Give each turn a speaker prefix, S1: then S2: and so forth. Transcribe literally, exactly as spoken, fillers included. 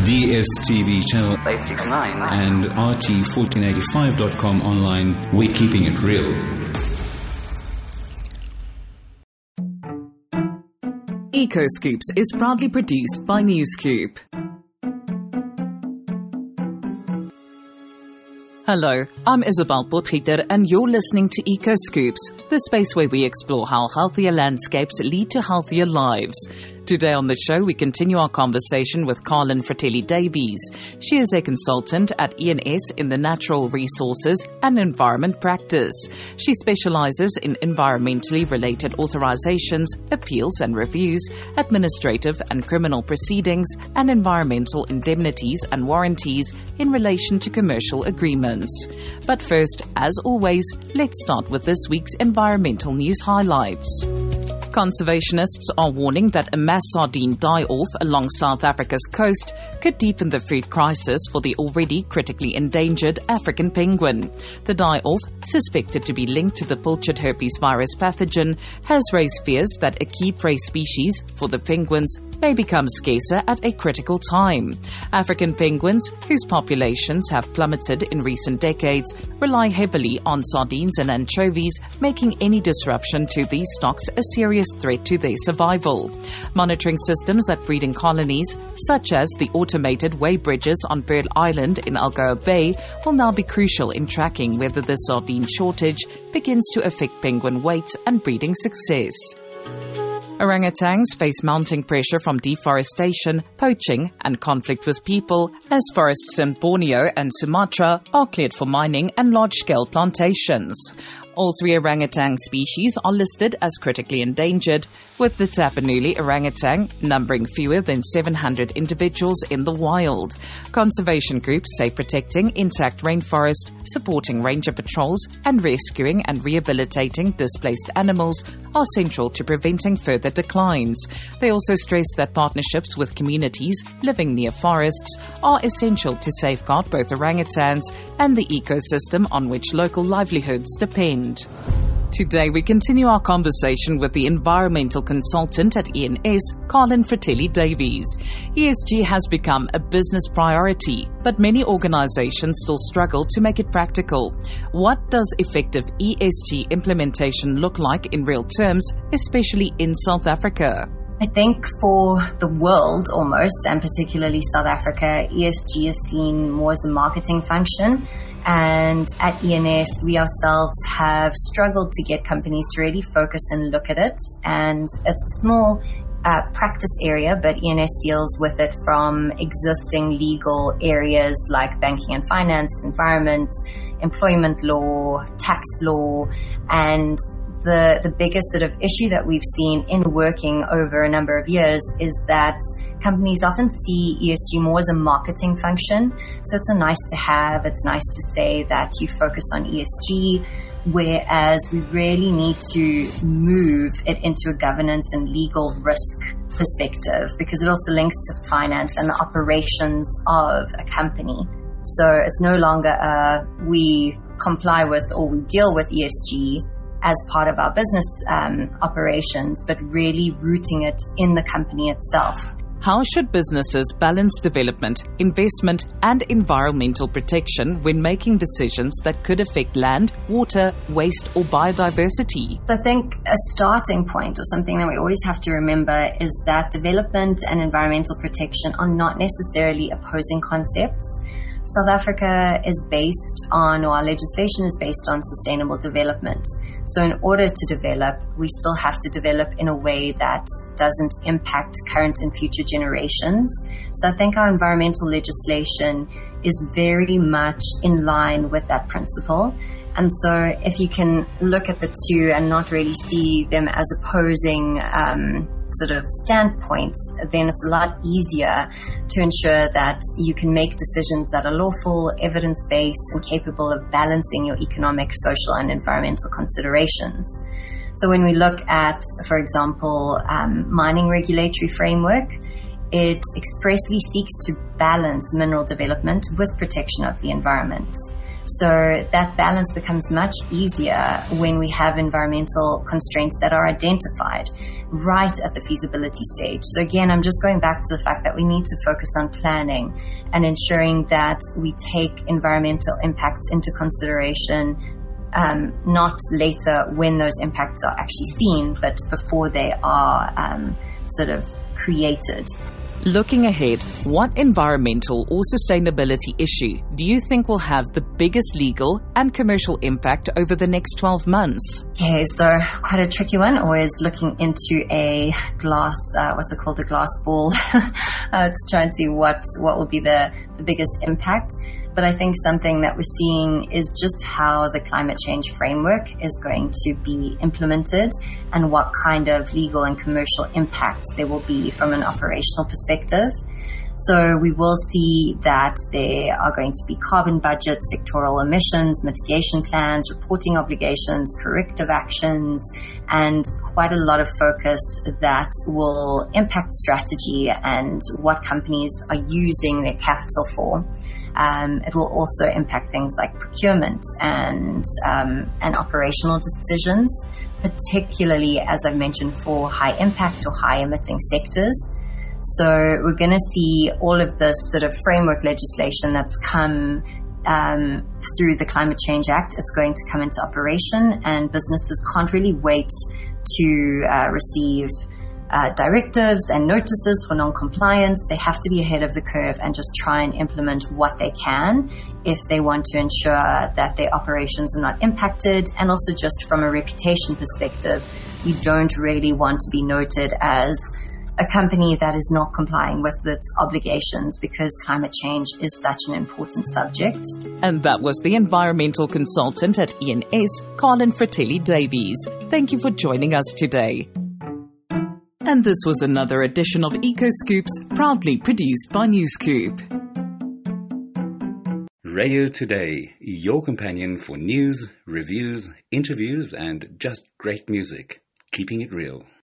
S1: D S T V channel
S2: eight sixty-nine,
S1: and R T fourteen eighty-five dot com online. We're keeping it real.
S3: EcoScoops is proudly produced by NewsCube. Hello, I'm Isabel Potgieter and you're listening to EcoScoops, the space where we explore how healthier landscapes lead to healthier lives. Today on the show, we continue our conversation with Carlin Fratelli-Davies. She is a consultant at E N S in the Natural Resources and Environment practice. She specializes in environmentally related authorizations, appeals and reviews, administrative and criminal proceedings, and environmental indemnities and warranties in relation to commercial agreements. But first, as always, let's start with this week's environmental news highlights. Conservationists are warning that a mass sardine die-off along South Africa's coast could deepen the food crisis for the already critically endangered African penguin. The die-off, suspected to be linked to the pilchard herpes virus pathogen, has raised fears that a key prey species for the penguins may become scarcer at a critical time. African penguins, whose populations have plummeted in recent decades, rely heavily on sardines and anchovies, making any disruption to these stocks a serious threat to their survival. Monitoring systems at breeding colonies, such as the automated weigh bridges on Bird Island in Algoa Bay, will now be crucial in tracking whether the sardine shortage begins to affect penguin weight and breeding success. Orangutans face mounting pressure from deforestation, poaching, and conflict with people as forests in Borneo and Sumatra are cleared for mining and large-scale plantations. All three orangutan species are listed as critically endangered, with the Tapanuli orangutan numbering fewer than seven hundred individuals in the wild. Conservation groups say protecting intact rainforest, supporting ranger patrols, and rescuing and rehabilitating displaced animals are central to preventing further declines. They also stress that partnerships with communities living near forests are essential to safeguard both orangutans and the ecosystem on which local livelihoods depend. Today, we continue our conversation with the environmental consultant at E N S, Carlin Fratelli-Davies. E S G has become a business priority, but many organizations still struggle to make it practical. What does effective E S G implementation look like in real terms, especially in South Africa?
S4: I think for the world almost, and particularly South Africa, E S G is seen more as a marketing function. And at E N S, we ourselves have struggled to get companies to really focus and look at it. And it's a small uh, practice area, but E N S deals with it from existing legal areas like banking and finance, environment, employment law, tax law, and The, the biggest sort of issue that we've seen in working over a number of years is that companies often see E S G more as a marketing function. So it's a nice to have, it's nice to say that you focus on E S G, whereas we really need to move it into a governance and legal risk perspective, because it also links to finance and the operations of a company. So it's no longer a we comply with or we deal with E S G as part of our business um, operations, but really rooting it in the company itself.
S3: How should businesses balance development, investment, and environmental protection when making decisions that could affect land, water, waste, or biodiversity?
S4: So I think a starting point, or something that we always have to remember, is that development and environmental protection are not necessarily opposing concepts. South Africa is based on, or our legislation is based on, sustainable development. So in order to develop, we still have to develop in a way that doesn't impact current and future generations. So I think our environmental legislation is very much in line with that principle. And so if you can look at the two and not really see them as opposing um, sort of standpoints, then it's a lot easier to ensure that you can make decisions that are lawful, evidence-based, and capable of balancing your economic, social, and environmental considerations. So when we look at, for example, um, mining regulatory framework, it expressly seeks to balance mineral development with protection of the environment. So that balance becomes much easier when we have environmental constraints that are identified right at the feasibility stage. So again, I'm just going back to the fact that we need to focus on planning and ensuring that we take environmental impacts into consideration, um, not later when those impacts are actually seen, but before they are um, sort of created.
S3: Looking ahead, what environmental or sustainability issue do you think will have the biggest legal and commercial impact over the next twelve months?
S4: Okay, so quite a tricky one, always looking into a glass, uh, what's it called, a glass ball, uh, to try and see what, what will be the, the biggest impact. But I think something that we're seeing is just how the climate change framework is going to be implemented and what kind of legal and commercial impacts there will be from an operational perspective. So we will see that there are going to be carbon budgets, sectoral emissions, mitigation plans, reporting obligations, corrective actions, and quite a lot of focus that will impact strategy and what companies are using their capital for. Um, it will also impact things like procurement and um, and operational decisions, particularly, as I've mentioned, for high impact or high emitting sectors. So we're going to see all of this sort of framework legislation that's come um, through the Climate Change Act. It's going to come into operation, and businesses can't really wait to uh, receive Uh, directives and notices for non-compliance. They have to be ahead of the curve and just try and implement what they can if they want to ensure that their operations are not impacted. And also just from a reputation perspective, we don't really want to be noted as a company that is not complying with its obligations, because climate change is such an important subject.
S3: And that was the environmental consultant at E N S, Carlin Fratelli Davies. Thank you for joining us today. And this was another edition of EcoScoops, proudly produced by Newscoop.
S1: Radio Today, your companion for news, reviews, interviews, and just great music. Keeping it real.